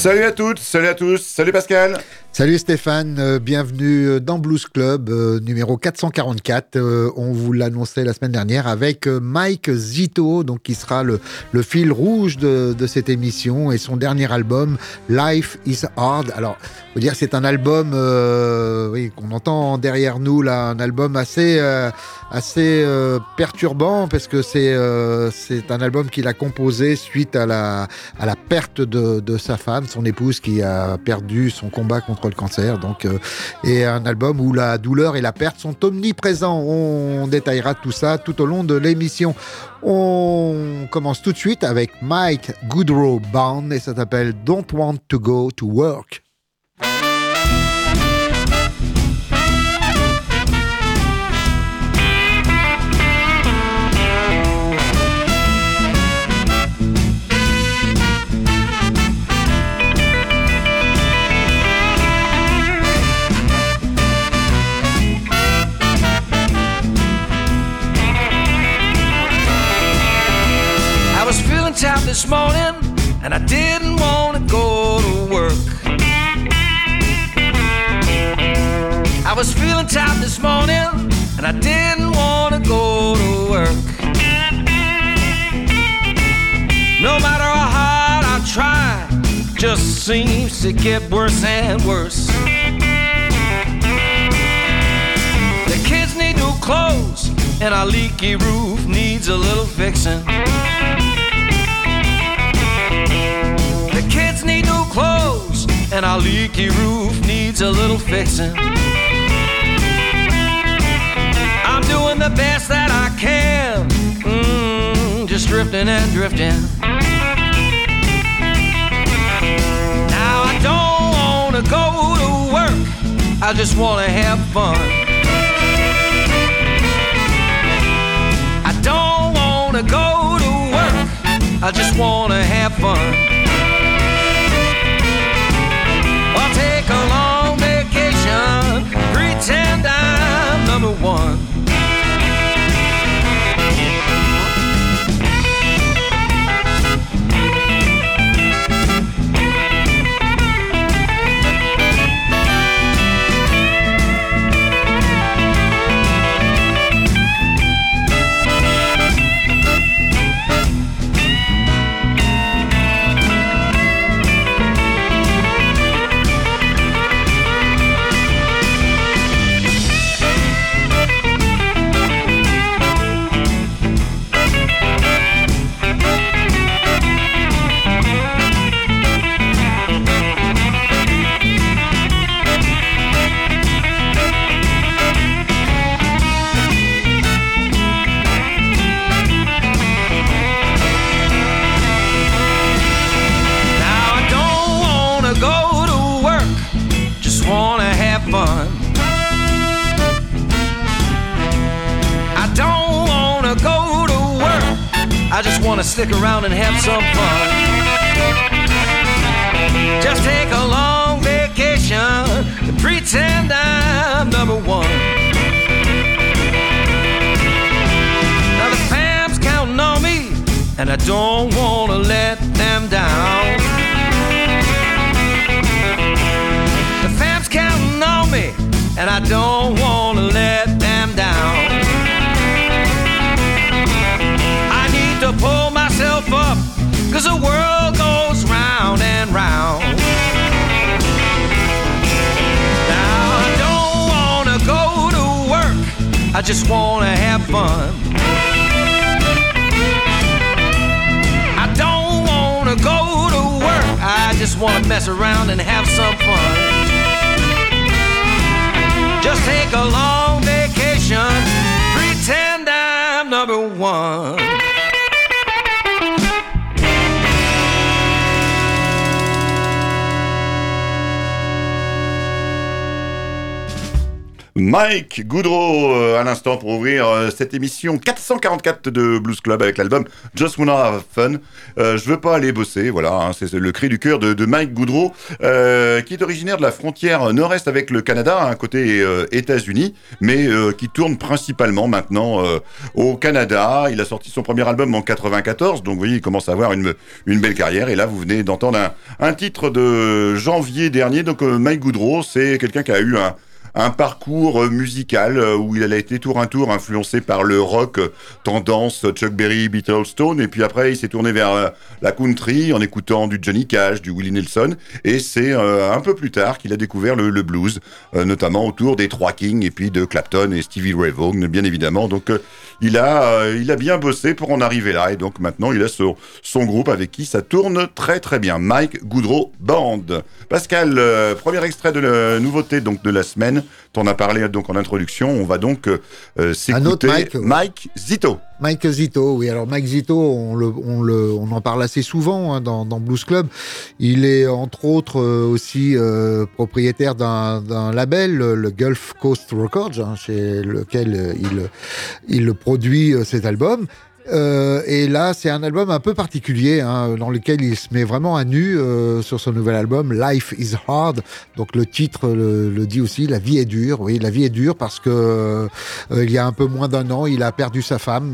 Salut à toutes, salut à tous, salut Pascal. Salut Stéphane, bienvenue dans Blues Club numéro 444. On vous l'annonçait la semaine dernière avec Mike Zito, donc qui sera le fil rouge de cette émission, et son dernier album Life is Hard. Alors, faut dire c'est un album qu'on entend derrière nous là, un album assez perturbant parce que c'est un album qu'il a composé suite à la perte de sa femme, son épouse, qui a perdu son combat contre le cancer, donc et un album où la douleur et la perte sont omniprésents. On détaillera tout ça tout au long de l'émission. On commence tout de suite avec Mike Goodrow Band et ça s'appelle Don't Want to Go to Work. Out this morning and I didn't want to go to work. I was feeling tired this morning and I didn't want to go to work. No matter how hard I try, just seems to get worse and worse. The kids need new clothes and our leaky roof needs a little fixing. Kids need new clothes and our leaky roof needs a little fixing. I'm doing the best that I can, just drifting and drifting. Now I don't want to go to work, I just want to have fun. I don't want to go to work, I just want to have fun. Take a long vacation, pretend I'm number one. I just want to stick around and have some fun. Just take a long vacation and pretend I'm number one. Now the fam's counting on me and I don't want to let them down. The fam's counting on me and I don't want to let them down. To pull myself up, cause the world goes round and round. Now I don't wanna go to work, I just wanna have fun. I don't wanna go to work, I just wanna mess around and have some fun. Just take a long vacation, pretend I'm number one. Mike Goodrow à l'instant pour ouvrir cette émission 444 de Blues Club avec l'album Just Wanna Have Fun. Je veux pas aller bosser, voilà, hein, c'est le cri du cœur de Mike Goodrow qui est originaire de la frontière nord-est avec le Canada, hein, côté États-Unis, mais qui tourne principalement maintenant au Canada. Il a sorti son premier album en 94, donc vous voyez, il commence à avoir une belle carrière. Et là, vous venez d'entendre un titre de janvier dernier. Donc Mike Goodrow, c'est quelqu'un qui a eu un parcours musical où il a été tour à tour influencé par le rock tendance Chuck Berry, Beatles, Stone, et puis après il s'est tourné vers la country en écoutant du Johnny Cash, du Willie Nelson, et c'est un peu plus tard qu'il a découvert le blues, notamment autour des Trois Kings et puis de Clapton et Stevie Ray Vaughan, bien évidemment. Donc il a bien bossé pour en arriver là, et donc maintenant il a son groupe avec qui ça tourne très très bien. Mike Goodrow Band. Pascal, premier extrait de la nouveauté donc de la semaine. T'en as parlé donc en introduction. On va donc s'écouter Mike Zito. Mike Zito, oui. Alors Mike Zito, on en parle assez souvent hein, dans Blues Club. Il est entre autres aussi propriétaire d'un label, le Gulf Coast Records, hein, chez lequel il produit cet album. Et là, c'est un album un peu particulier, hein, dans lequel il se met vraiment à nu sur son nouvel album Life is Hard. Donc le titre le dit aussi, la vie est dure. Oui, la vie est dure parce que il y a un peu moins d'un an, il a perdu sa femme,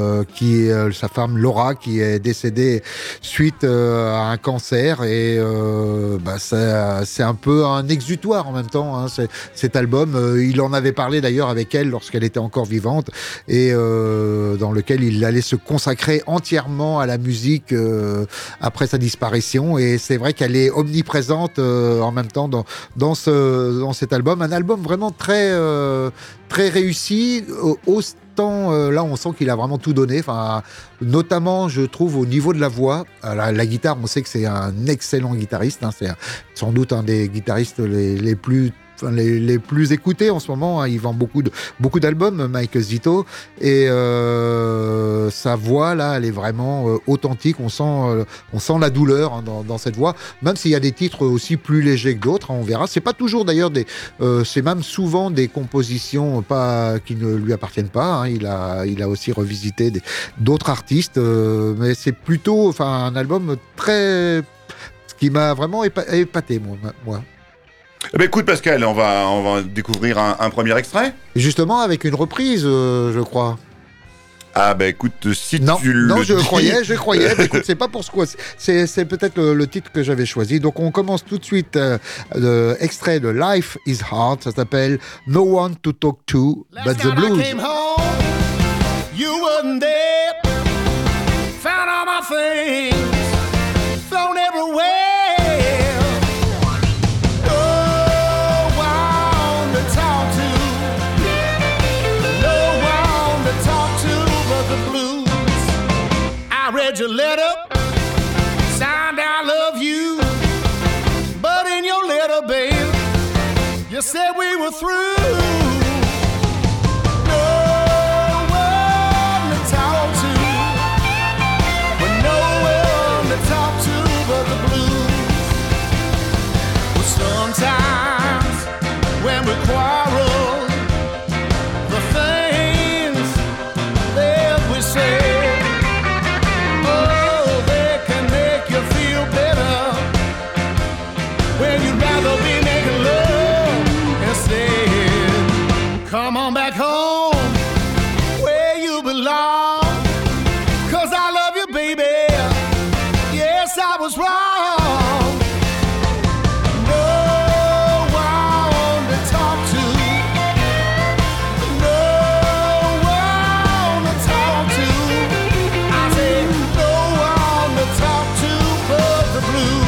sa femme Laura, qui est décédée suite à un cancer. Et c'est un peu un exutoire en même temps. Hein, cet album, il en avait parlé d'ailleurs avec elle lorsqu'elle était encore vivante, et dans lequel il allait se consacrer entièrement à la musique après sa disparition. Et c'est vrai qu'elle est omniprésente en même temps dans cet album. Un album vraiment très réussi. Là, on sent qu'il a vraiment tout donné. Enfin, notamment, je trouve, au niveau de la voix. La guitare, on sait que c'est un excellent guitariste. Hein, c'est sans doute un des guitaristes les plus écoutés en ce moment, hein. Il vend beaucoup d'albums, Mike Zito, et sa voix là, elle est vraiment authentique. On sent la douleur hein, dans cette voix, même s'il y a des titres aussi plus légers que d'autres, hein, on verra. C'est pas toujours d'ailleurs c'est même souvent des compositions qui ne lui appartiennent pas. Hein. Il a aussi revisité d'autres artistes, mais c'est plutôt, un album qui m'a vraiment épaté moi. Eh ben écoute Pascal, on va découvrir un premier extrait. Justement avec une reprise, je crois. Ah ben écoute, si non, tu le non, je dis... croyais. Écoute, c'est pas pour ce quoi. C'est peut-être le titre que j'avais choisi. Donc on commence tout de suite l'extrait de Life is Hard. Ça s'appelle No One to Talk to But the Blues. I came home, you wasn't there. Found all my things thrown everywhere. Read your letter, signed I love you, but in your letter, babe, you said we were through. No one to talk to, with no one to talk to but the blues. Well, sometimes when we quarrel, the things that we say, come on back home where you belong, 'cause I love you, baby. Yes, I was wrong. No one to talk to, no one to talk to. I said no one to talk to but the blues.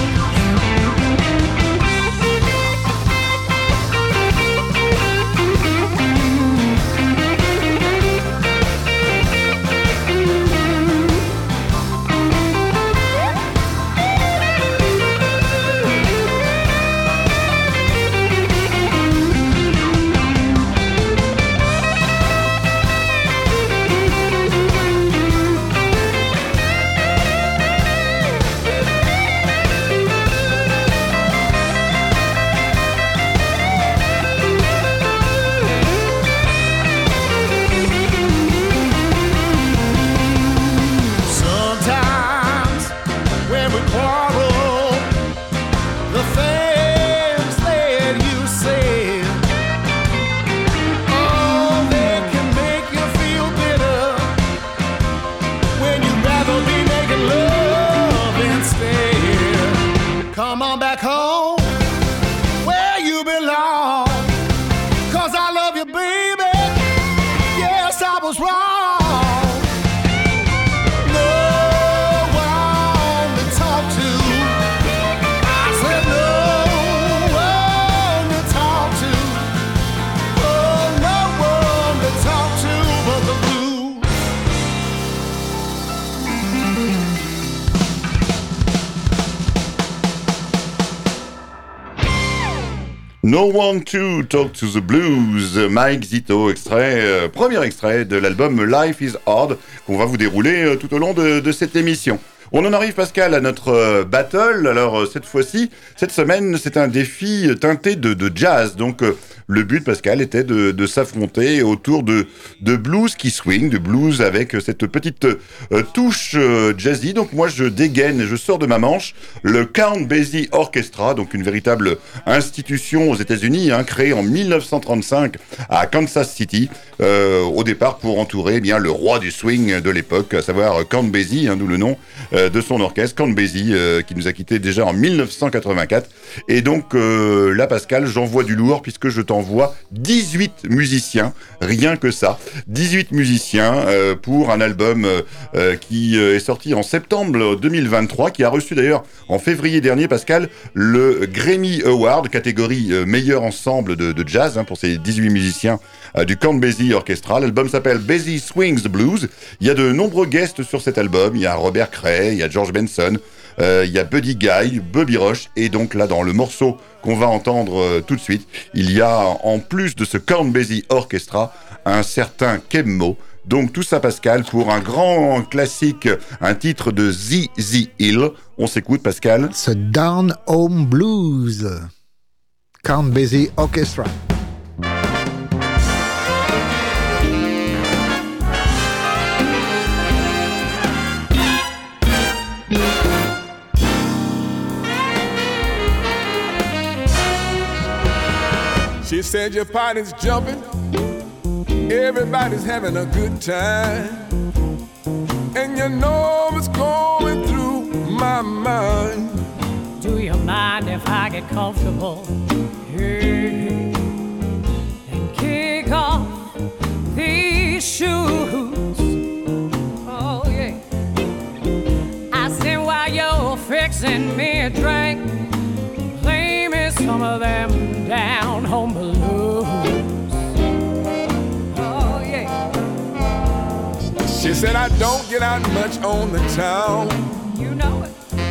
wrong. No one to talk to. I said no one to talk to. Oh, no one to talk to but the blues. No One to Talk to the Blues, Mike Zito, premier extrait de l'album Life is Hard, qu'on va vous dérouler tout au long de cette émission. On en arrive, Pascal, à notre battle. Alors, cette fois-ci, cette semaine, c'est un défi teinté de jazz. Donc, le but, Pascal, était de s'affronter autour de blues qui swing, de blues avec cette petite touche jazzy. Donc, moi, je dégaine, je sors de ma manche le Count Basie Orchestra, donc une véritable institution aux États-Unis, créée en 1935 à Kansas City, au départ pour entourer bien le roi du swing de l'époque, à savoir Count Basie, d'où le nom de son orchestre, Count Basie, qui nous a quittés déjà en 1984. Et donc là, Pascal, j'envoie du lourd puisque je t'envoie 18 musiciens, rien que ça. 18 musiciens pour un album qui est sorti en septembre 2023, qui a reçu d'ailleurs en février dernier, Pascal, le Grammy Award, catégorie meilleur ensemble de jazz, pour ces 18 musiciens du Count Basie Orchestra. L'album s'appelle Basie Swings the Blues. Il y a de nombreux guests sur cet album. Il y a Robert Cray, il y a George Benson, il y a Buddy Guy, Bobby Rush, et donc là dans le morceau qu'on va entendre tout de suite, il y a en plus de ce Count Basie Orchestra un certain Kemmo. Donc tout ça, Pascal, pour un grand classique, un titre de ZZ Hill. On s'écoute, Pascal. Ce Down Home Blues, Count Basie Orchestra. She said your party's jumping, everybody's having a good time, and you know it's going through my mind. Do you mind if I get comfortable? Hey, and kick off these shoes. Oh yeah. I said while you're fixing me a drink, play me some of them down home blues. Oh yeah. She said I don't get out much on the town, You know it.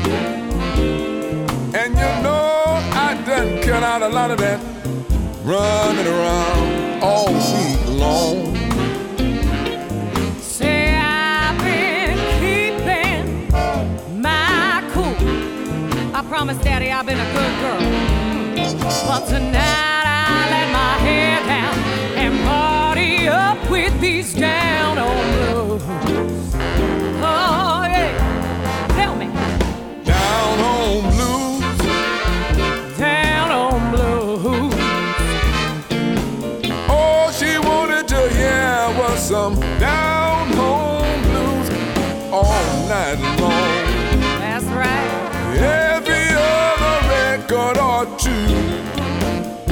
and you know I done cut out a lot of that running around all week long. Say I've been keeping my cool. I promise Daddy I've been a good girl. But tonight I let my hair down and party up with these down on blues. Oh yeah, tell me. Down home blues. Down on blues. All she wanted to hear was some down home blues all night long. That's right. Every other record or two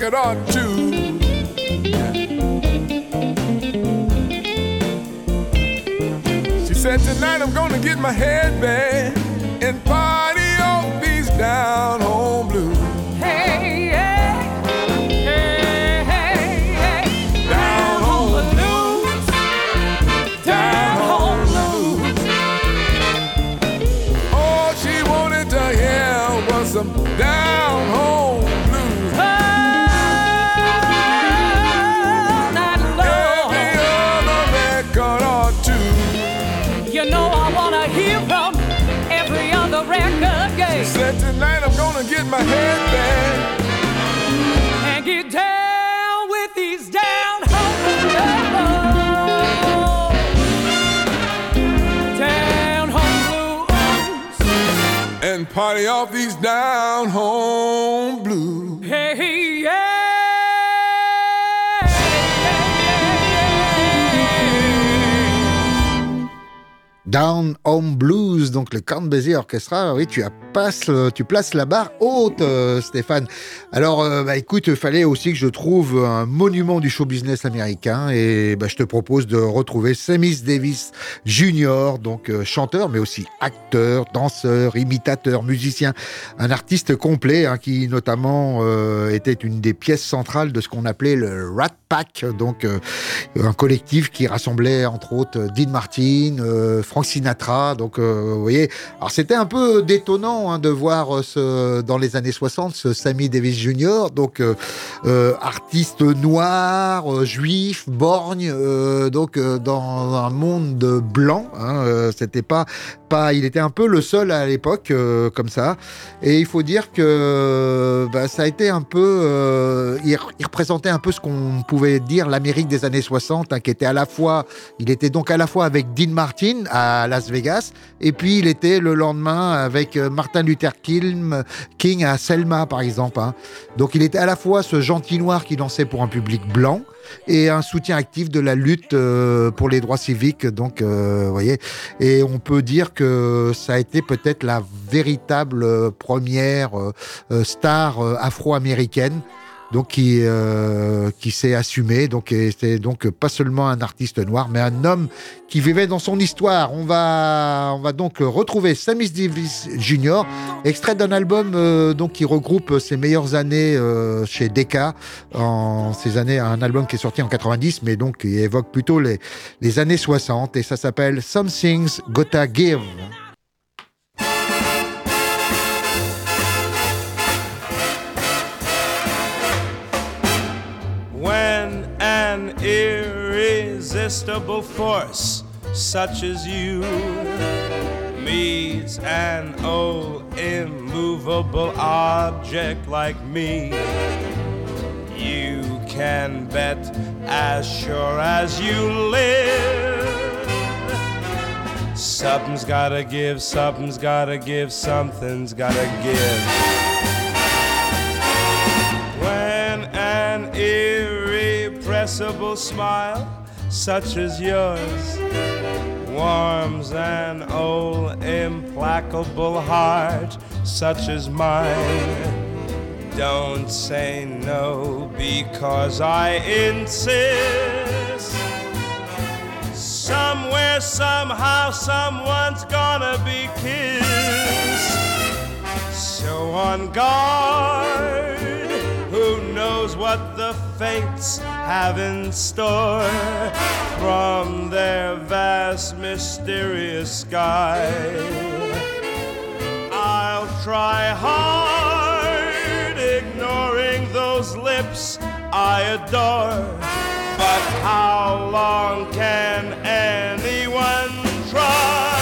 record or two. She said, tonight I'm gonna get my headband and party off these down home blues. Hey, yeah. Hey, hey, hey. Down home blues. Down home blues. All she wanted to hear was some down home blues. All night long. Every other record or two. You know I wanna hear from every other record game. Said tonight I'm gonna get my headband And get down with these down home blues. Down home blues. and party off these down home blues. Hey, yeah. Down Home Blues, donc le Count Basie Orchestra. Oui, tu places la barre haute, Stéphane. Alors, écoute, il fallait aussi que je trouve un monument du show business américain, et je te propose de retrouver Sammy Davis Jr., donc chanteur, mais aussi acteur, danseur, imitateur, musicien, un artiste complet, qui notamment était une des pièces centrales de ce qu'on appelait le Rat Pack, donc un collectif qui rassemblait entre autres Dean Martin, Frank Sinatra, donc vous voyez, alors c'était un peu détonnant de voir dans les années 60 ce Sammy Davis Jr., donc artiste noir, juif, borgne, donc dans un monde blanc, c'était pas, il était un peu le seul à l'époque comme ça, et il faut dire que ça a été un peu, il représentait un peu ce qu'on pouvait dire l'Amérique des années 60, qui était il était donc à la fois avec Dean Martin à Las Vegas, et puis il était le lendemain avec Martin Luther King à Selma par exemple, donc il était à la fois ce gentil noir qui dansait pour un public blanc et un soutien actif de la lutte pour les droits civiques, donc vous voyez, et on peut dire que ça a été peut-être la véritable première star afro-américaine, donc qui s'est assumé, donc c'était donc pas seulement un artiste noir, mais un homme qui vivait dans son histoire. On va donc retrouver Sammy Davis Jr., extrait d'un album donc qui regroupe ses meilleures années chez Decca, ces années, un album qui est sorti en 90, mais donc qui évoque plutôt les années 60, et ça s'appelle Something's Gotta Give. When an irresistible force such as you meets an old immovable object like me, you can bet as sure as you live, something's gotta give, something's gotta give, something's gotta give. When an irrepressible smile such as yours warms an old implacable heart such as mine, don't say no because I insist. Somewhere, somehow, someone's gonna be kissed. So on guard, who knows what the fates have in store from their vast mysterious sky. I'll try hard, ignoring those lips I adore, but how long can anyone try?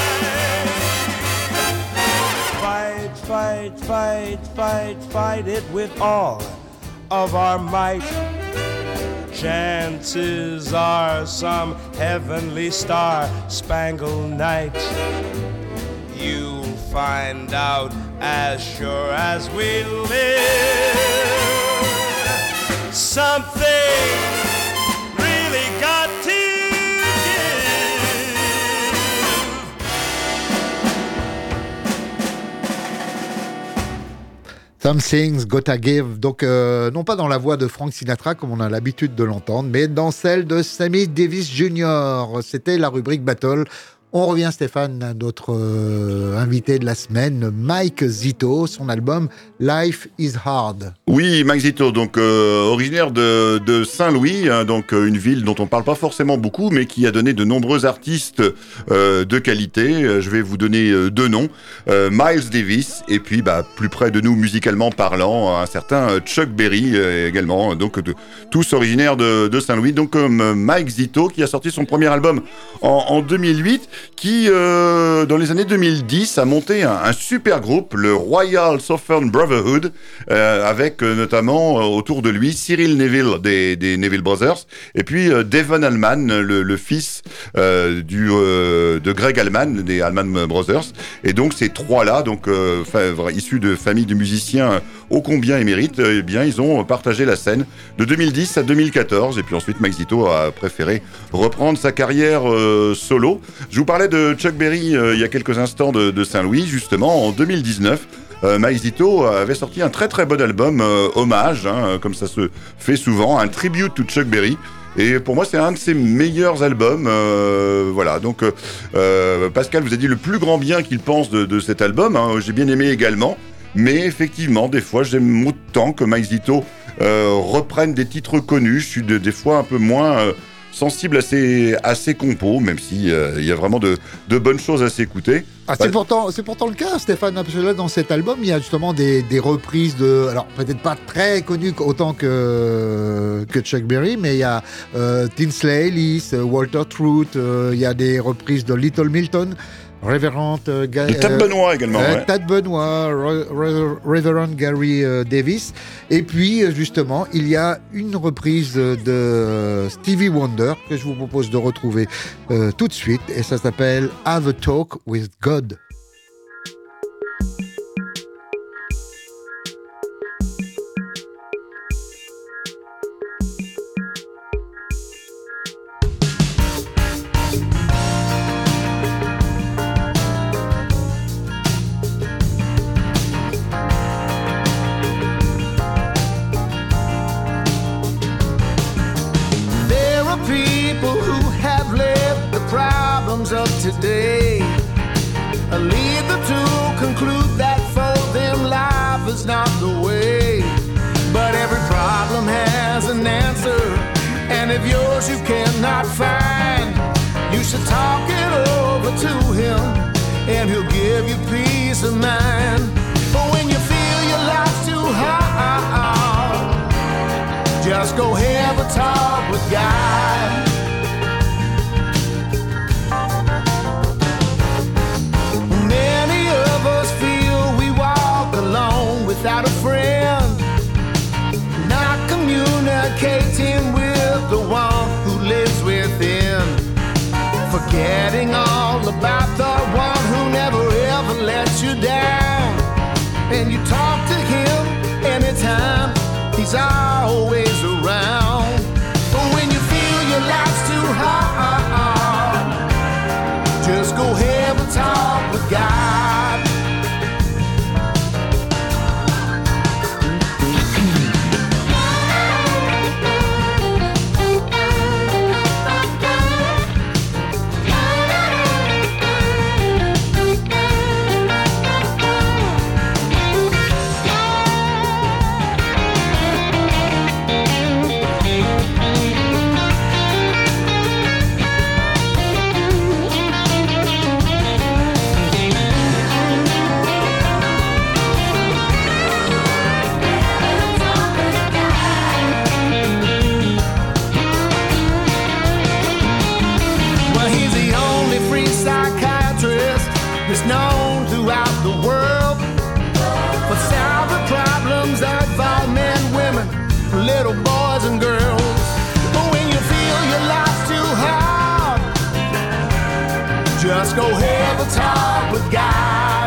Fight, fight, fight, fight, fight it with all of our might. Chances are some heavenly star-spangled night you'll find out as sure as we live. Something really got to Something's Gotta Give. Donc, non pas dans la voix de Frank Sinatra, comme on a l'habitude de l'entendre, mais dans celle de Sammy Davis Jr. C'était la rubrique Battle. On revient, Stéphane, à notre invité de la semaine, Mike Zito, son album Life is Hard. Oui, Mike Zito, donc originaire de Saint-Louis, hein, donc une ville dont on parle pas forcément beaucoup, mais qui a donné de nombreux artistes de qualité. Je vais vous donner deux noms, Miles Davis, et puis plus près de nous musicalement parlant, un certain Chuck Berry également, donc tous originaires de Saint-Louis, donc comme Mike Zito, qui a sorti son premier album en 2008, qui, dans les années 2010, a monté un super groupe, le Royal Southern Brotherhood, avec notamment autour de lui Cyril Neville des Neville Brothers, et puis Devon Allman, le fils de Greg Allman, des Allman Brothers. Et donc ces trois-là, donc issus de familles de musiciens ô combien émérites, eh bien ils ont partagé la scène de 2010 à 2014. Et puis ensuite, Mike Zito a préféré reprendre sa carrière solo. Je vous parlais de Chuck Berry il y a quelques instants de Saint-Louis, justement, en 2019. Mike Zito avait sorti un très très bon album hommage, hein, comme ça se fait souvent, un tribute to Chuck Berry. Et pour moi, c'est un de ses meilleurs albums. Voilà, donc Pascal vous a dit le plus grand bien qu'il pense de cet album. Hein, j'ai bien aimé également. Mais effectivement, des fois, j'aime autant que Mike Zito reprenne des titres connus. Je suis des fois un peu moins sensible à ses compos, même si il y a vraiment de bonnes choses à s'écouter. Ah, c'est pourtant le cas, Stéphane, parce que là, dans cet album, il y a justement des reprises de... Alors, peut-être pas très connues autant que Chuck Berry, mais il y a Tinsley Ellis, Walter Trout, il y a des reprises de Little Milton, Reverend Tad Benoit également. Ouais. Tad Benoit, Reverend Gary Davis. Et puis, justement, il y a une reprise de Stevie Wonder que je vous propose de retrouver tout de suite. Et ça s'appelle Have a Talk with God. Of today lead them to conclude that for them life is not the way, but every problem has an answer, and if yours you cannot find, you should talk it over to him and he'll give you peace of mind. But when you feel your life's too hard, just go have a talk with God. Without a friend, not communicating with the one who lives within, forgetting all about the one who never ever lets you down. And you talk to him anytime, he's always around. But when you feel your life's too hard, just go have a talk with God. It's known throughout the world for solving problems that involve men, women, little boys and girls. But when you feel your life's too hard, just go have a talk with God.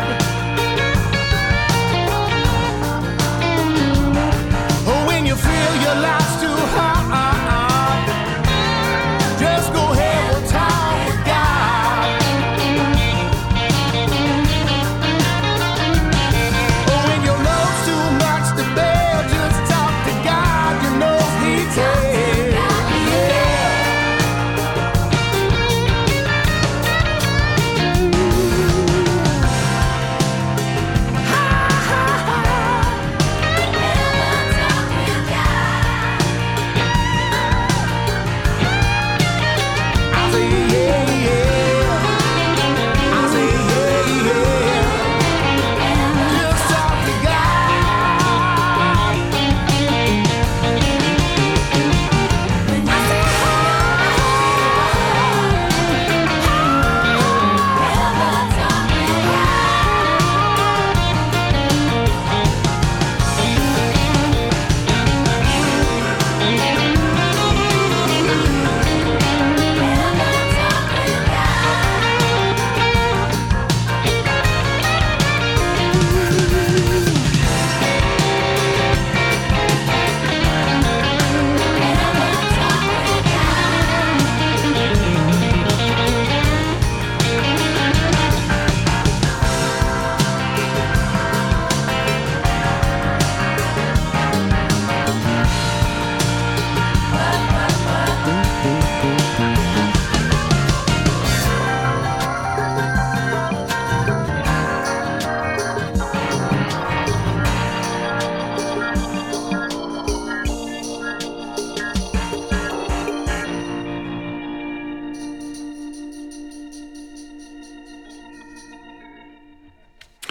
When you feel your life's too hard, just go have a talk with God. When your load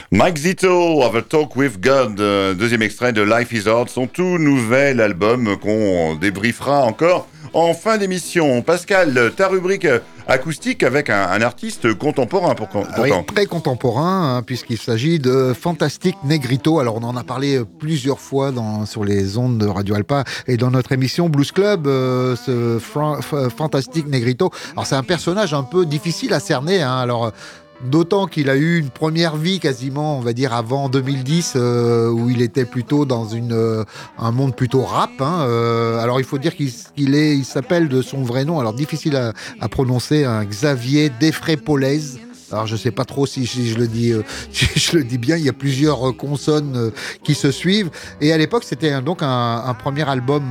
Mike Zito, Have a Talk with God, deuxième extrait de Life is Hard, son tout nouvel album qu'on débriefera encore en fin d'émission. Pascal, ta rubrique acoustique avec un artiste contemporain pourtant. Oui, très contemporain, hein, puisqu'il s'agit de Fantastic Negrito. Alors, on en a parlé plusieurs fois sur les ondes de Radio Alpa et dans notre émission Blues Club, ce Fantastic Negrito. Alors, c'est un personnage un peu difficile à cerner, hein. Alors, d'autant qu'il a eu une première vie quasiment, on va dire, avant 2010, où il était plutôt dans un monde plutôt rap, hein. Alors, il faut dire il s'appelle de son vrai nom, alors difficile à prononcer, hein, Xavier Defré-Polaise. Alors, je sais pas trop si je le dis bien. Il y a plusieurs consonnes qui se suivent. Et à l'époque, c'était donc un premier album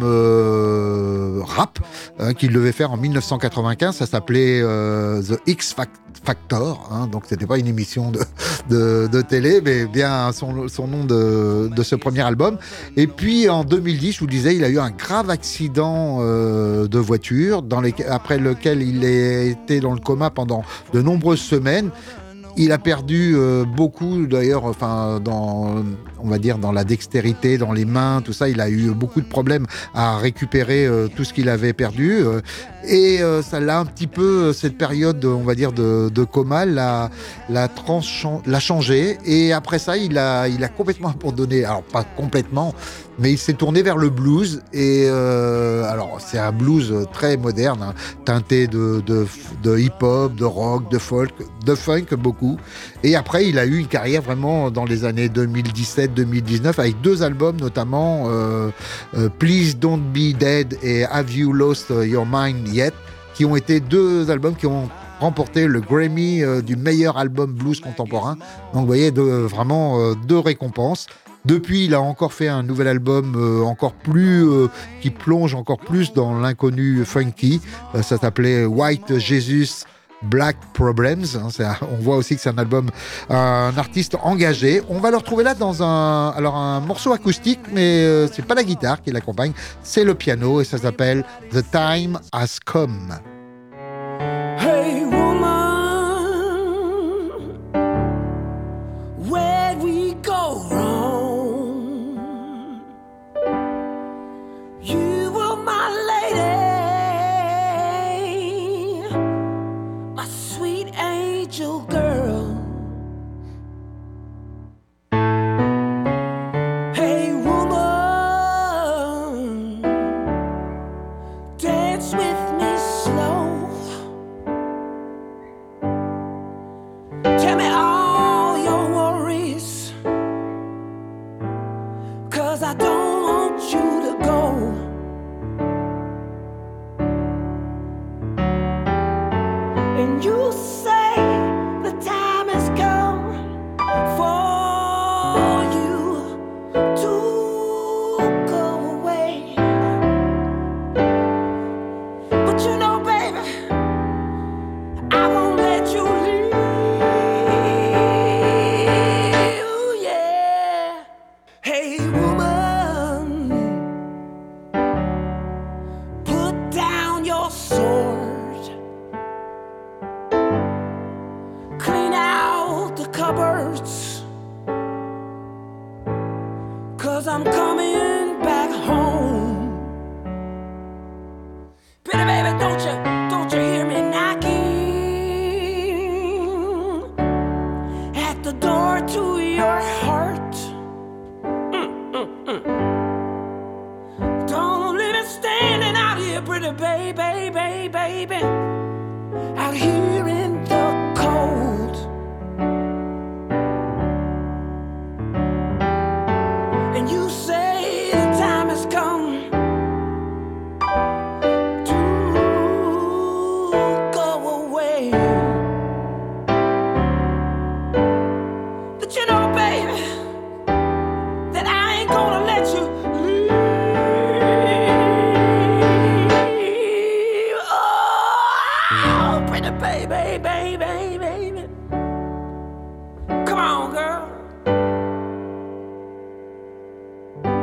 rap qu'il devait faire en 1995. Ça s'appelait The X Factor. Hein, donc, c'était pas une émission de télé, mais bien son nom de ce premier album. Et puis, en 2010, je vous disais, il a eu un grave accident de voiture après lequel il a été dans le coma pendant de nombreuses semaines. Il a perdu beaucoup, d'ailleurs, enfin, on va dire dans la dextérité, dans les mains, tout ça. Il a eu beaucoup de problèmes à récupérer tout ce qu'il avait perdu. Et ça l'a un petit peu, cette période, on va dire, de coma, l'a changé. Et après ça, il a complètement abandonné. Alors, pas complètement, mais il s'est tourné vers le blues. Et alors, c'est un blues très moderne, hein, teinté de hip-hop, de rock, de folk, de funk, beaucoup. Et après, il a eu une carrière vraiment dans les années 2017-2019, avec 2 albums, notamment Please Don't Be Dead et Have You Lost Your Mind Yet, qui ont été 2 albums qui ont remporté le Grammy du meilleur album blues contemporain. Donc, vous voyez, vraiment 2 récompenses. Depuis, il a encore fait un nouvel album encore plus qui plonge encore plus dans l'inconnu funky. Ça s'appelait White Jesus Black Problems. On voit aussi que c'est un album, un artiste engagé. On va le retrouver là dans un morceau acoustique, mais c'est pas la guitare qui l'accompagne, c'est le piano et ça s'appelle The Time Has Come. Hey woman, where'd we go wrong? You were my lady, my sweet angel girl. Hey woman, dance with me slow. Tell me all your worries, 'cause I don't want you to go. And you say the time has come for you to go away. But you know, baby, I won't let you leave. Yeah. Hey woman, put down your sword, clean out the cupboards, 'cause I'm coming back home. Pretty baby, don't you hear me knocking at the door to your heart? Don't leave me standing out here, pretty baby, out here in the cold. And you say the time has come to go away. But you know, baby, that I ain't gonna let you leave. Oh, pretty baby. Come on, girl.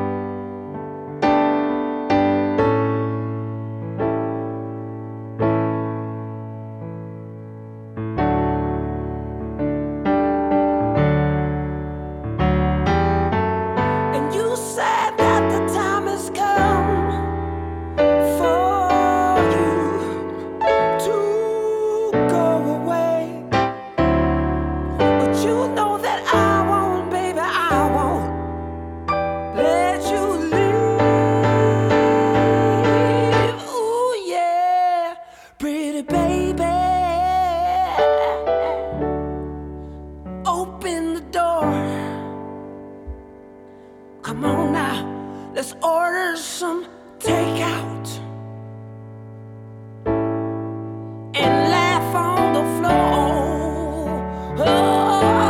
Let's order some takeout and laugh on the floor. Oh.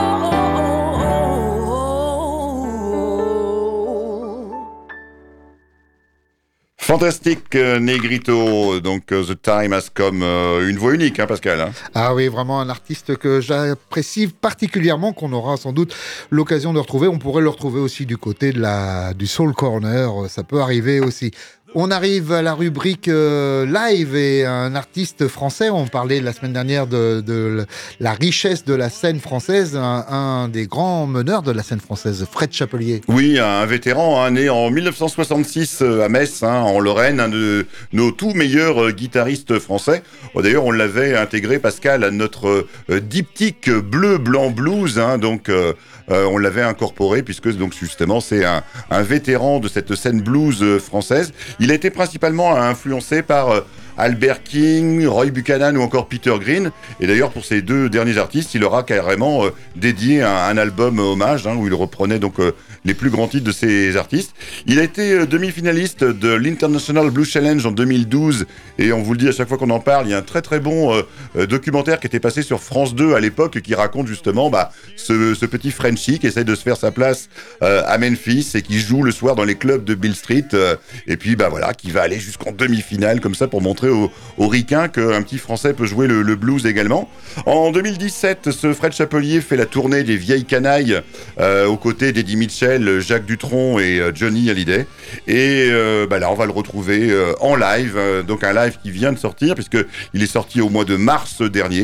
Fantastique Negrito, donc The Time Has Come, une voix unique, hein, Pascal. Hein. Ah oui, vraiment un artiste que j'apprécie particulièrement, qu'on aura sans doute l'occasion de retrouver. On pourrait le retrouver aussi du côté du Soul Corner, ça peut arriver aussi. On arrive à la rubrique live et un artiste français. On parlait la semaine dernière de la richesse de la scène française. Un des grands meneurs de la scène française, Fred Chapelier. Oui, un vétéran, né en 1966 à Metz, en Lorraine, un de nos tout meilleurs guitaristes français. D'ailleurs, on l'avait intégré, Pascal, à notre diptyque bleu, blanc, blues. Donc, on l'avait incorporé puisque donc justement c'est un vétéran de cette scène blues française. Il a été principalement influencé par Albert King, Roy Buchanan ou encore Peter Green. Et d'ailleurs, pour ces deux derniers artistes, il aura carrément dédié un album hommage où il reprenait donc les plus grands titres de ces artistes. Il a été demi-finaliste de l'International Blues Challenge en 2012. Et on vous le dit à chaque fois qu'on en parle, il y a un très très bon documentaire qui était passé sur France 2 à l'époque qui raconte justement ce petit Frenchie qui essaie de se faire sa place à Memphis et qui joue le soir dans les clubs de Beale Street. Et puis voilà, qui va aller jusqu'en demi-finale comme ça pour montrer aux ricains qu'un petit Français peut jouer le blues également. En 2017, ce Fred Chapelier fait la tournée des vieilles canailles aux côtés d'Eddie Mitchell, Jacques Dutronc et Johnny Hallyday. Et là, on va le retrouver en live, donc un live qui vient de sortir puisqu'il est sorti au mois de mars dernier.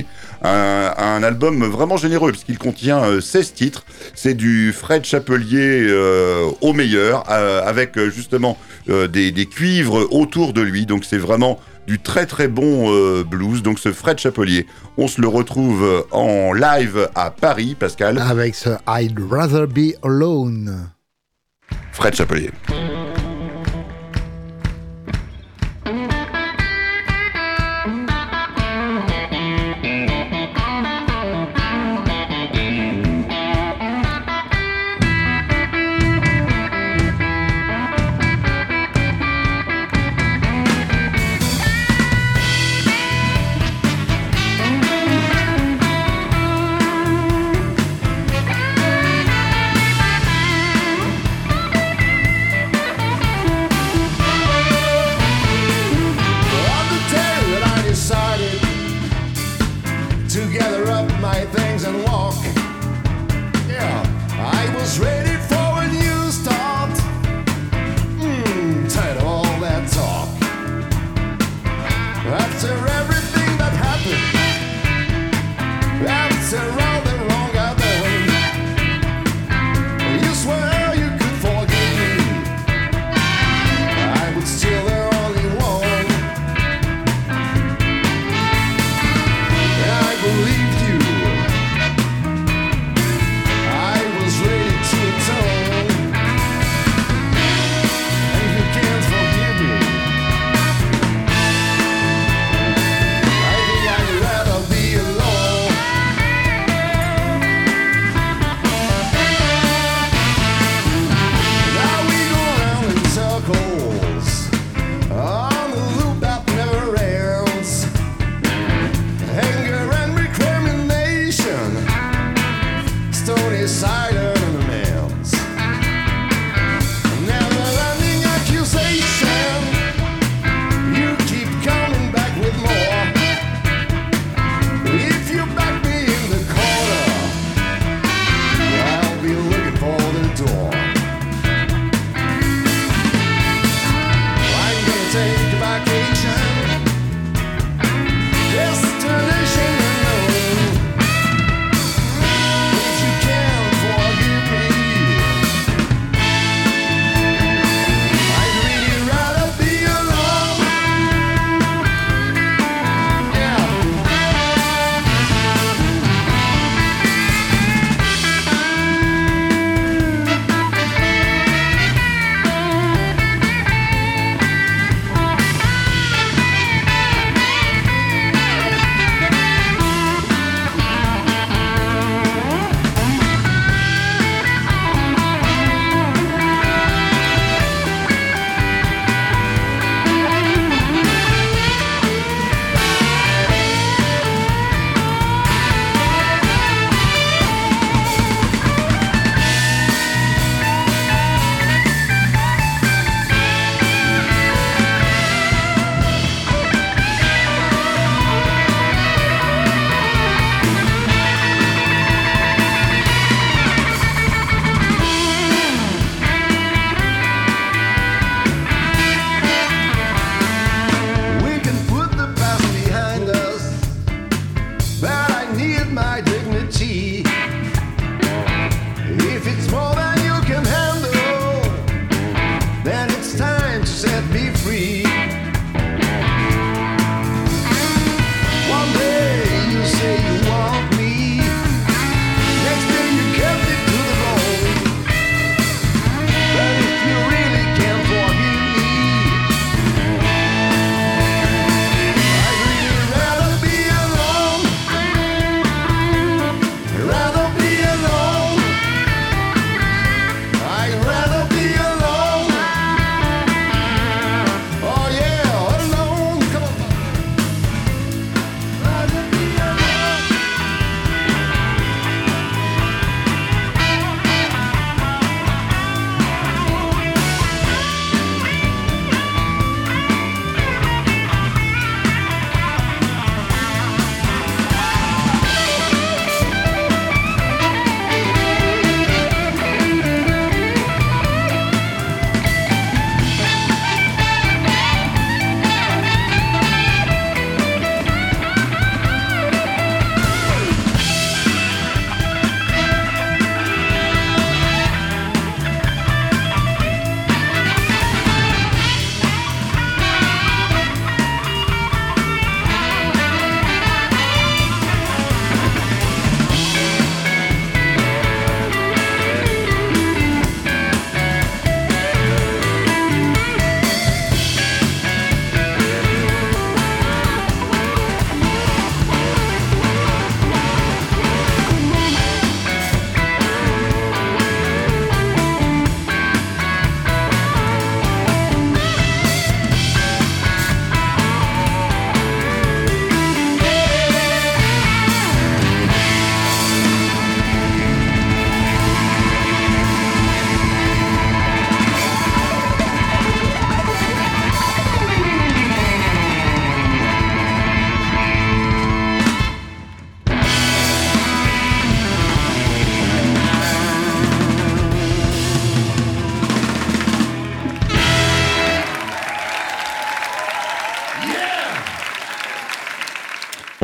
Un album vraiment généreux puisqu'il contient 16 titres. C'est du Fred Chapelier au meilleur avec justement des cuivres autour de lui. Donc c'est vraiment du très très bon blues. Donc ce Fred Chapelier, on se le retrouve en live à Paris, Pascal. Avec ce I'd Rather Be Alone. Fred Chapelier. Believed you. I was ready to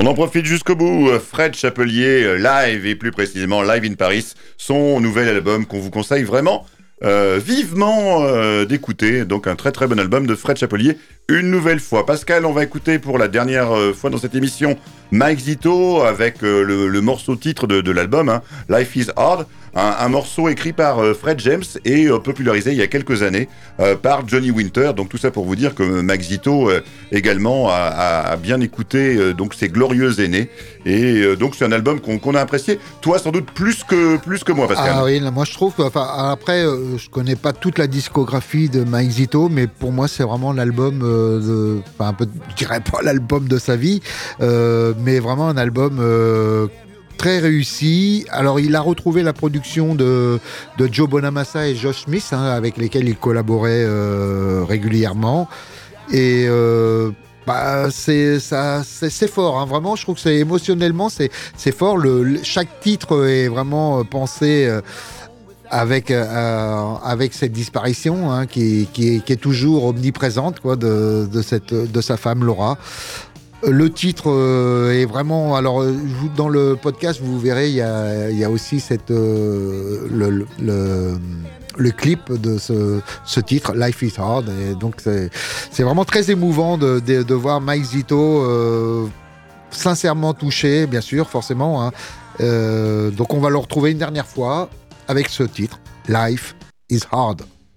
On en profite jusqu'au bout. Fred Chapelier, live et plus précisément Live in Paris, son nouvel album qu'on vous conseille vraiment vivement d'écouter. Donc un très très bon album de Fred Chapelier. Une nouvelle fois, Pascal, on va écouter pour la dernière fois dans cette émission Mike Zito avec le morceau titre de l'album, hein, Life is Hard, un morceau écrit par Fred James et popularisé il y a quelques années par Johnny Winter. Donc tout ça pour vous dire que Mike Zito également a bien écouté donc ses glorieux aînés. Et donc c'est un album qu'on a apprécié. Toi sans doute plus que moi, Pascal. Ah oui, moi je trouve. Enfin après, je connais pas toute la discographie de Mike Zito, mais pour moi c'est vraiment l'album. Enfin un peu, je dirais pas l'album de sa vie, mais vraiment un album très réussi. Alors il a retrouvé la production de Joe Bonamassa et Josh Smith, hein, avec lesquels il collaborait régulièrement. Et c'est fort, hein, vraiment. Je trouve que c'est émotionnellement c'est fort. Chaque titre est vraiment pensé. Avec cette disparition, hein, qui est toujours omniprésente, quoi, de sa femme Laura. Le titre est vraiment. Alors, dans le podcast, vous verrez, il y a aussi le clip de ce titre, Life is Hard. Et donc, c'est vraiment très émouvant de voir Mike Zito sincèrement touché, bien sûr, forcément. Hein. Donc, on va le retrouver une dernière fois avec ce titre, Life is Hard.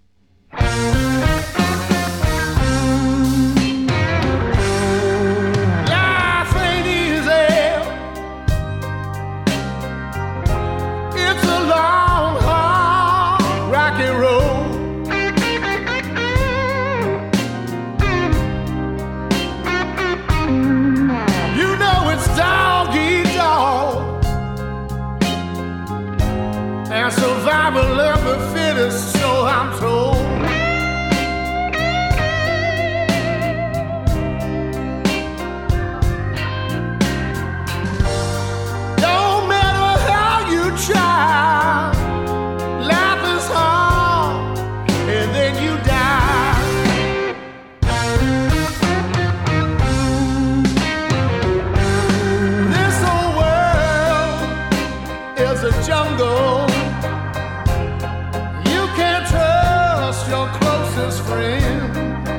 Survival of the fittest, so I'm told. Don't matter how you try, life is hard, and then you die. This whole world is a jungle. Your closest friend.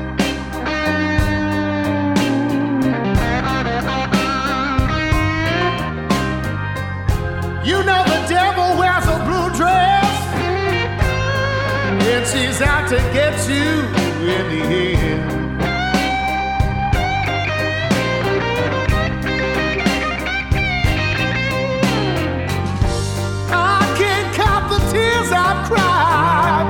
You know the devil wears a blue dress, and she's out to get you in the end. I can't count the tears I've cried.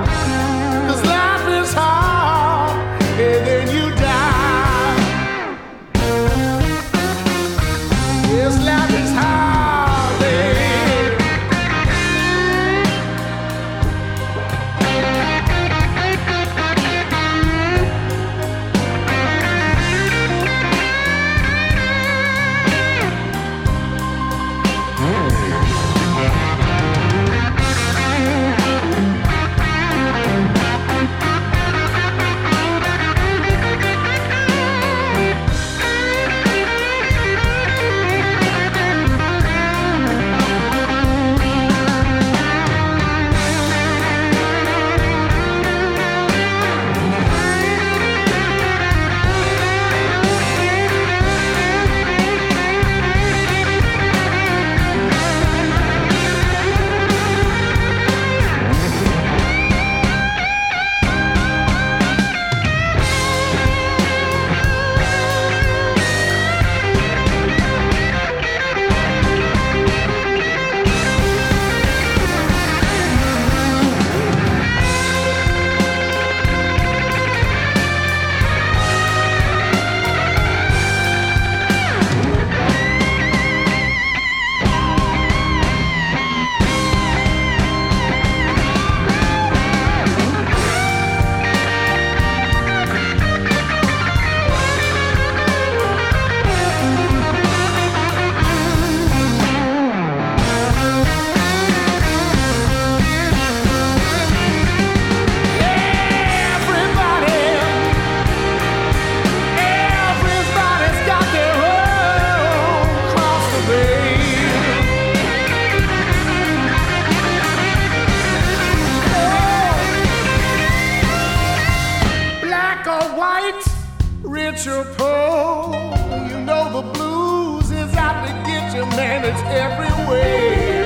preacher pull. You know the blues is out to get you, man, it's everywhere.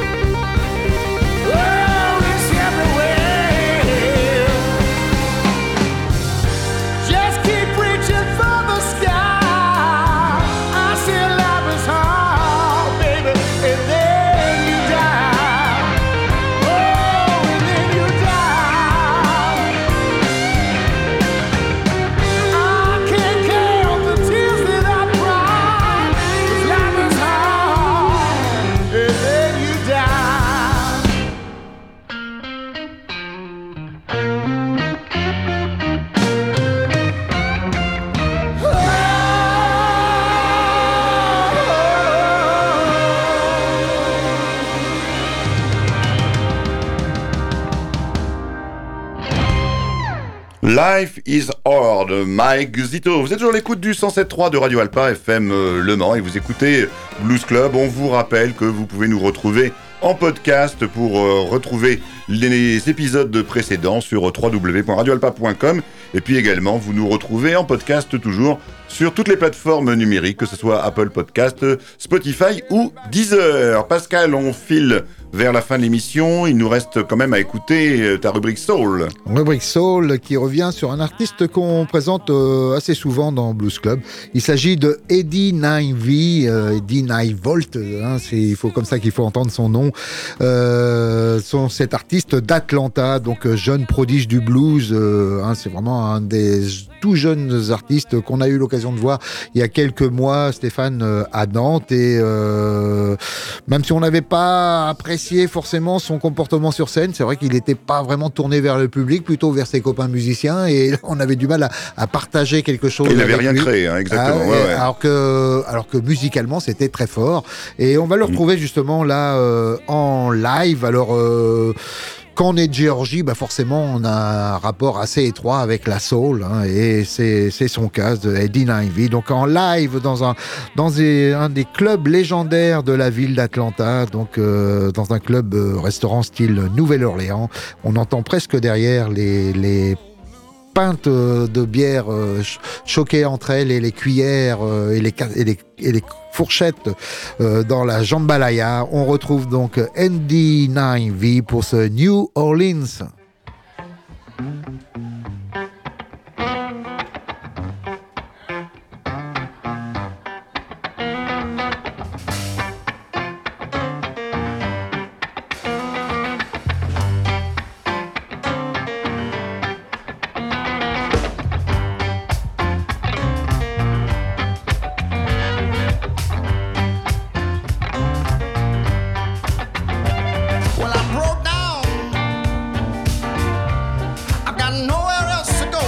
Oh, it's everywhere. Just keep reaching for the sky. I see life is hard, baby, and then you die. Oh, and then you die. I can't count the tears that I cried. 'Cause life is hard, and then you die. Life is hard, Mike Zito. Vous êtes toujours à l'écoute du 107.3 de Radio Alpa FM Le Mans et vous écoutez Blues Club. On vous rappelle que vous pouvez nous retrouver en podcast pour retrouver les épisodes précédents sur www.radioalpa.com et puis également vous nous retrouvez en podcast toujours sur toutes les plateformes numériques, que ce soit Apple Podcast, Spotify ou Deezer. Pascal, on file vers la fin de l'émission, il nous reste quand même à écouter ta rubrique Soul. Rubrique Soul qui revient sur un artiste qu'on présente assez souvent dans Blues Club. Il s'agit de Eddie Nine-V, Eddie Nine-Volt, hein, il faut comme ça qu'il faut entendre son nom. Cet artiste d'Atlanta, donc jeune prodige du blues, hein, c'est vraiment un des tout jeunes artistes qu'on a eu l'occasion de voir il y a quelques mois, Stéphane, à Nantes, et même si on n'avait pas apprécié forcément son comportement sur scène, c'est vrai qu'il n'était pas vraiment tourné vers le public, plutôt vers ses copains musiciens, et on avait du mal à partager quelque chose. Il n'avait rien créé, hein, exactement. Ah, ouais. Alors que musicalement c'était très fort, et on va le retrouver justement là en live. Alors quand on est de Géorgie, bah forcément on a un rapport assez étroit avec la soul, hein, et c'est son cas de Eddie Nine-V. Donc en live dans un des clubs légendaires de la ville d'Atlanta, donc dans un club restaurant style Nouvelle-Orléans, on entend presque derrière les pintes de bière choquées entre elles et les cuillères et les fourchettes dans la jambalaya. On retrouve donc Eddie Nine-V pour ce New Orleans. Well, I'm broke down. I've got nowhere else to go.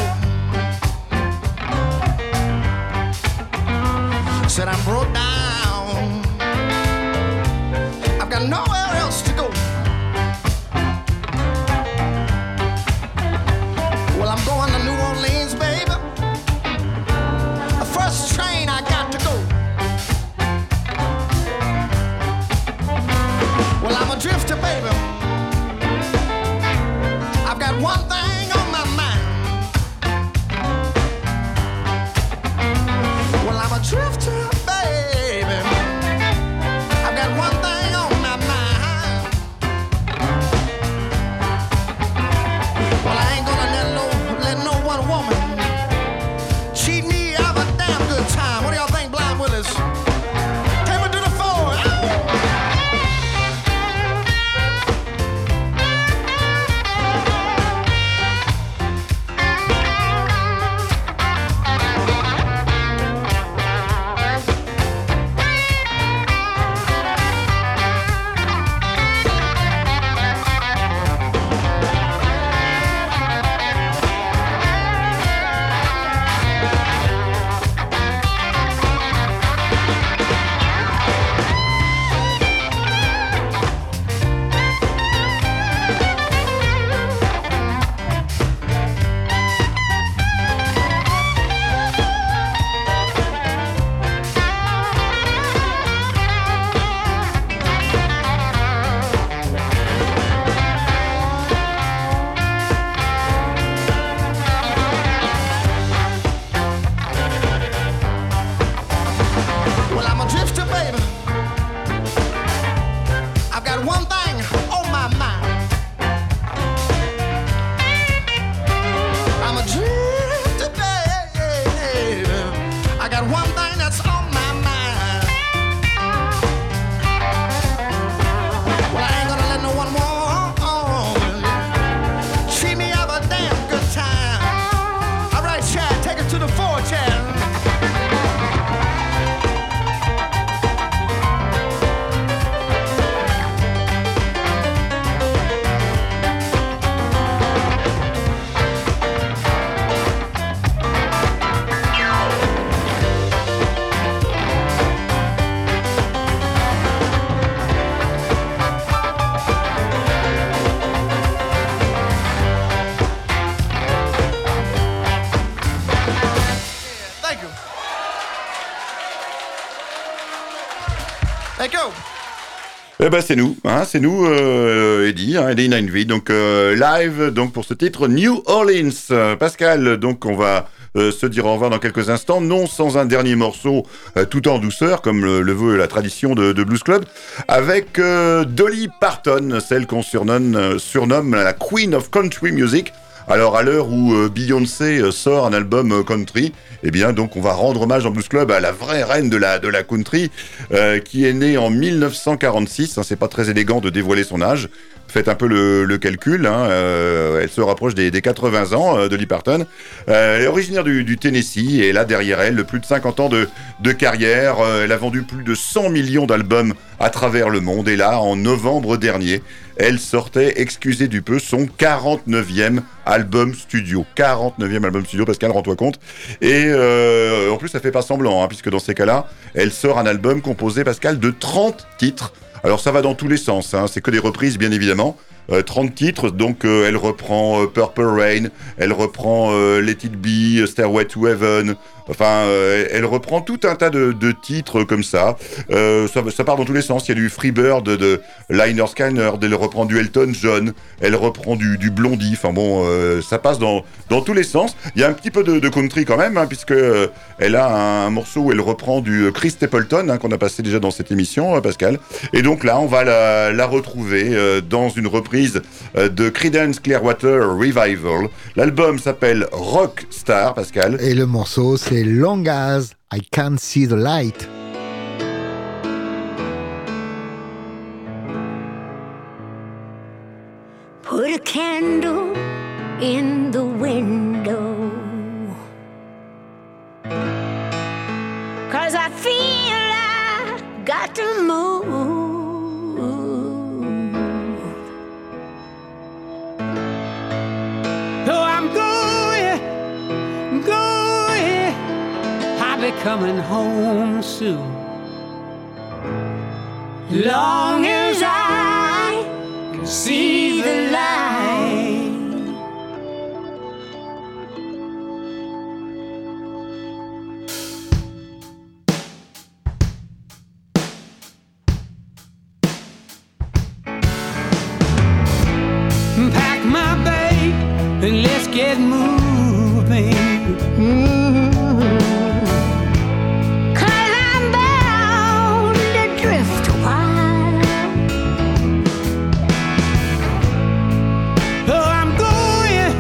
Said I'm broke down. I've got nowhere else to go. Well, I'm going to New Orleans, baby. The first train I got to go. Well, I'm a drifter, baby. I've got one thing on my mind. Well, I'm a drifter, baby. I've got one thing on my mind. Well, I ain't gonna let no one woman cheat me out of a damn good time. What do y'all think, Blind Willis? Take me to the floor. D'accord. Eh ben c'est nous, Eddie, Eddie Nineveh, donc live donc pour ce titre New Orleans. Pascal, donc on va se dire au revoir dans quelques instants, non sans un dernier morceau tout en douceur, comme le veut la tradition de Blues Club, avec Dolly Parton, celle qu'on surnomme la Queen of Country Music. Alors à l'heure où Beyoncé sort un album country, eh bien donc on va rendre hommage en Blues Club à la vraie reine de la country, qui est née en 1946. C'est pas très élégant de dévoiler son âge. Faites un peu le calcul, elle se rapproche des 80 ans, Dolly Parton. Elle est originaire du Tennessee et là derrière elle, plus de 50 ans de carrière. Elle a vendu plus de 100 millions d'albums à travers le monde et là, en novembre dernier, elle sortait, excusez du peu, son 49e album studio. 49e album studio, Pascal, rends-toi compte. Et en plus, ça fait pas semblant, puisque dans ces cas-là, elle sort un album composé, Pascal, de 30 titres. Alors ça va dans tous les sens, c'est que des reprises bien évidemment. 30 titres, donc elle reprend Purple Rain, elle reprend Let It Be, Stairway to Heaven, enfin elle reprend tout un tas de titres comme ça. Ça part dans tous les sens, il y a du Freebird de Lynyrd Skynyrd, elle reprend du Elton John, elle reprend du Blondie, enfin bon, ça passe dans tous les sens. Il y a un petit peu de country quand même, puisque elle a un morceau où elle reprend du Chris Stapleton, qu'on a passé déjà dans cette émission, Pascal. Et donc là, on va la retrouver dans une reprise de Creedence Clearwater Revival. L'album s'appelle Rockstar, Pascal. Et le morceau, c'est Long As I Can't See the Light. Put a candle in the window, 'cause I feel I got to move. Oh, I'm going, I'll be coming home soon. Long as I can see the light. Pack my bag and let's get moving. Cause I'm bound to drift a while. Oh, I'm going,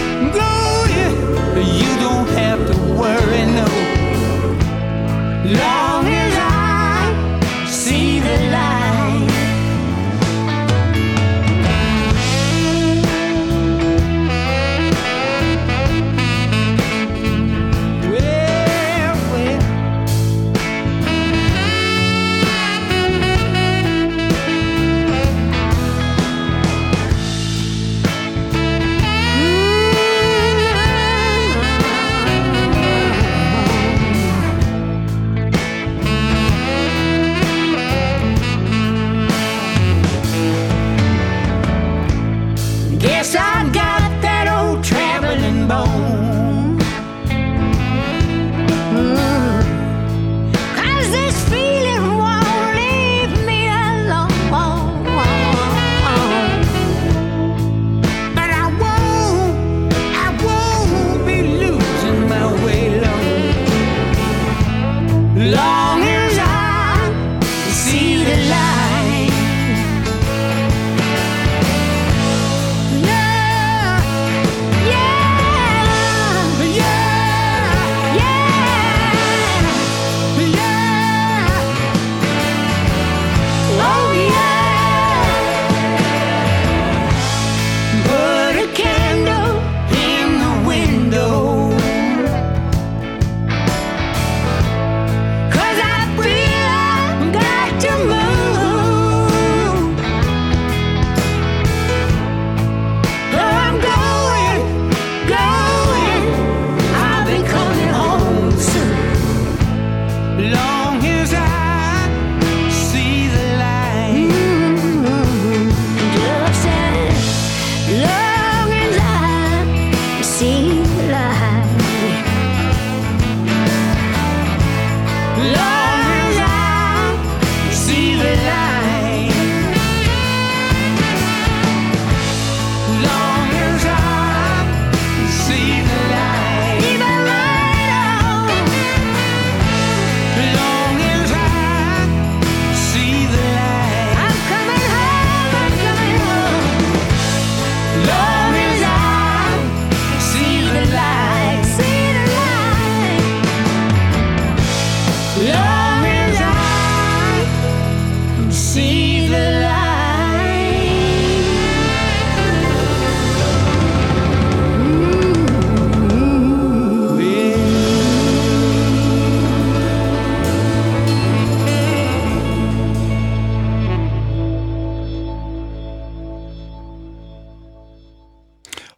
you don't have to worry, no. Long as I see the light. Love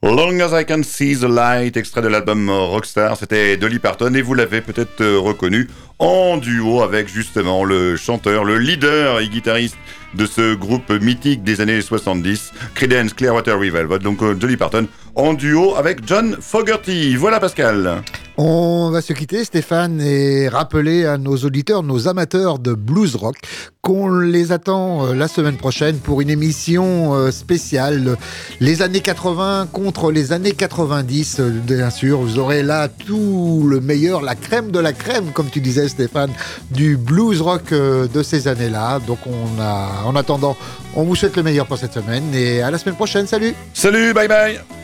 Long as I can see the light, extrait de l'album Rockstar, c'était Dolly Parton et vous l'avez peut-être reconnu en duo avec justement le chanteur, le leader et guitariste de ce groupe mythique des années 70, Creedence Clearwater Revival. Donc Dolly Parton en duo avec John Fogerty. Voilà Pascal. On va se quitter, Stéphane, et rappeler à nos auditeurs, nos amateurs de blues rock, qu'on les attend la semaine prochaine pour une émission spéciale. Les années 80 contre les années 90, bien sûr. Vous aurez là tout le meilleur, la crème de la crème, comme tu disais, Stéphane, du blues rock de ces années-là. Donc en attendant, on vous souhaite le meilleur pour cette semaine et à la semaine prochaine. Salut! Salut, bye bye!